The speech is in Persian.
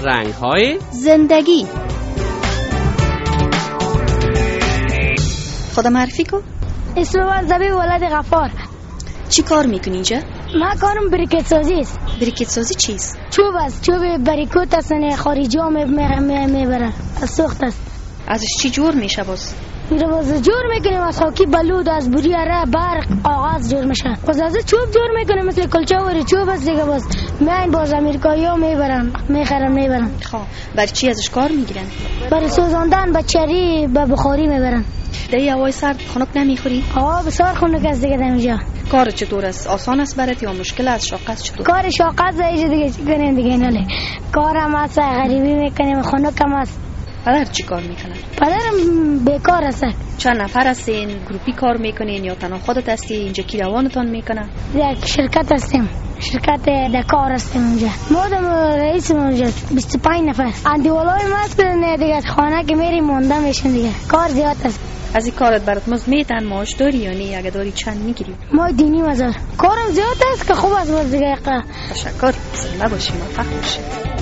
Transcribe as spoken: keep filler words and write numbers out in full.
رنگ‌های زندگی. خدا معرفی کن. اسم من زبی ولد غفار. چی کار میکنی اینجا؟ من کارم بریکت سازی است. بریکت سازی چیست؟ چوب است. چوب بریکوت هستن خارجی ها میبرن. از سوخت است. ازش چی جور میشه باز؟ میره باز جور میکنیم از خاکی بلود، از بوری اره، برق، آغاز جور میشه. باز از چوب جور میکنیم مثل کلچه وری چوب است دیگه. باز میان باز امریکایی ها میبرن میخرن میبرن. خب برای چی ازش کار میگیرن؟ برای سوزاندن به چری به بخاری میبرن. دی هوای سرد خنک نمیخوری؟ آه بسیار خنک است دیگه اینجا. کار چطور است؟ آسان است برات یا مشکل است؟ شاق است چطور؟ کار شاق است دیگه دیگه چی کنیم دیگه نه. کارم است، غریبی میکنیم، خنکم است. پدر چی کار میکنن؟ پدرم بیکار است. چند نفر هستین؟ گروپی کار میکنین یا تنها خودت هستی؟ اینجا کی روانتان میکنه؟ یک شرکت هستیم. شرکت دکار هستیم اونجا. مادم رئیس اونجا بیست و پنج نفر. اندیوالای ما است نه دیگه. خانه که میری مونده میشن دیگه. کار زیاد است. از این کارت برات مزد میتن؟ معاش داری یا نه؟ اگه داری چند میگیری؟ ما دینی مزار. کارم زیاد است که خوب است باز دیگه. تشکر. سلام باشی، موفق باشی.